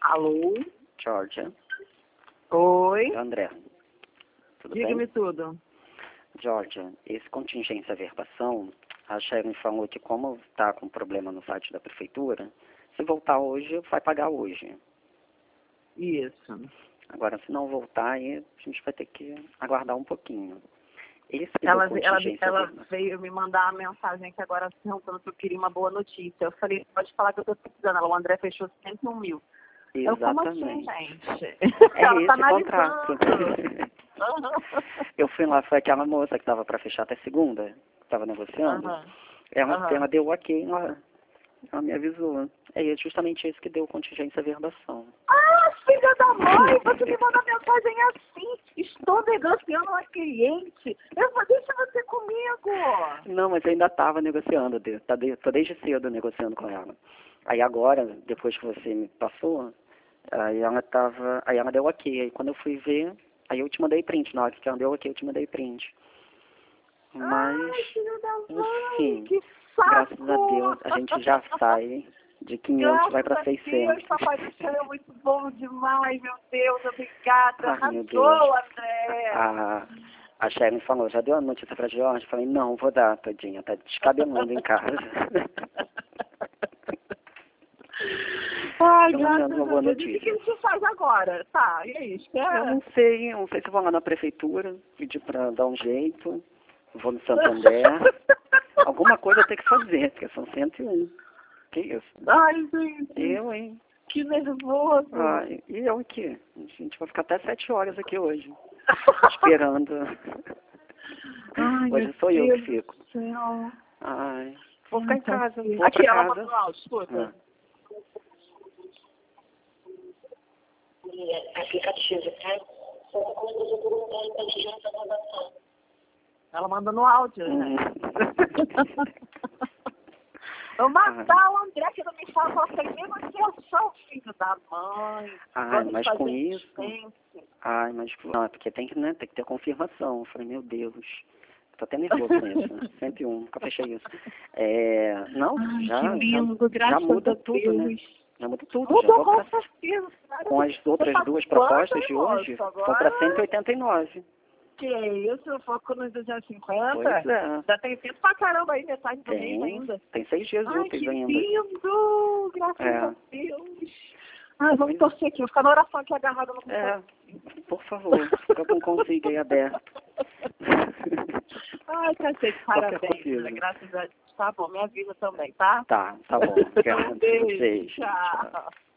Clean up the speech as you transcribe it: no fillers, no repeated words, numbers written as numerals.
Alô? Georgia. Oi? André. Tudo Diga-me bem? tudo. Georgia, esse contingência verbação, a Sharon falou que como está com problema no site da prefeitura, se voltar hoje, vai pagar hoje. Isso. Agora, se não voltar, aí a gente vai ter que aguardar um pouquinho. Esse que Ela, deu ela, contingência ela verbação. veio me mandar uma mensagem aqui agora perguntando se eu queria uma boa notícia. Eu falei, pode falar que eu estou precisando. Ela, o André fechou 101 mil. Eu, como assim, Exatamente. gente? É Ela esse tá contrato. analisando. Eu fui lá, foi aquela moça que estava para fechar até segunda, que estava negociando. Aham. Ela deu ok, ela me avisou. É justamente esse que deu contingência verbação. Ah, filha da mãe, você me manda mensagem assim. Estou negociando uma cliente. Eu vou deixar você comigo. Não, mas eu ainda estava negociando, tô desde cedo negociando com ela. Aí agora, depois que você me passou, aí ela deu ok. Aí quando eu fui ver, aí eu te mandei print, na hora que ela deu ok, eu te mandei print. Mas, Ai, filha da mãe, enfim, que saco. graças a Deus, a gente já sai de 500, vai para 600. Deus, Papai do Céu, é muito bom demais, meu Deus, obrigada. Ai, meu Deus. Arrasou, André. A Sharon falou, já deu a notícia pra George? Eu falei, não, vou dar, tadinha, tá descabelando em casa. Ai, Pelo menos graças uma boa a Deus. E o que notícia. a gente faz agora? Tá, e aí, Eu espera. não sei se eu vou lá na prefeitura, pedir pra dar um jeito, vou no Santander. Alguma coisa eu tenho que fazer, porque são 101. Que isso? Ai, gente, Eu, hein? que nervoso. Ai, e eu aqui? A gente vai ficar até 7 horas aqui hoje, esperando. Ai, Hoje meu sou eu Deus que fico. do céu. Ai, vou ficar em casa, vou Aqui, pra ela casa. mandou no áudio, escuta. Aplicativo, tá? Só quando você perguntar em inteligência da gravação. Ela manda no áudio, né? Hum. Eu matar o André que não me fala, ela tem negociação, filho da mãe. Ai, Vamos mas fazer com isso... resistência. Ai, mas não, é porque tem que, né, tem que ter confirmação. Eu falei, meu Deus, tô até nervoso com isso, né? 101, nunca fechei isso. Não, Ai, já, que lindo, já graças muda a tudo, né? Deus. Já muda tudo, já Mudou vou com pra, certeza. com as outras Você tá duas quanto, propostas hein, de hoje, moço? vou pra Agora, 189. que é isso? Eu foco nos 250? Pois é. Já tem tempo pra caramba aí, metade do mês ainda. Tem 6 dias Ai, úteis que ainda. lindo! Graças É. a Deus. Ai, vamos torcer aqui. Vou ficar na oração aqui agarrada no computador. Por favor, fica com o consigo aí aberto. Ai, cacete, Qualquer parabéns. coisa. Né? Graças a Deus. Tá bom, me avisa também, tá? Tá bom. Um beijo. Beijo. Tchau.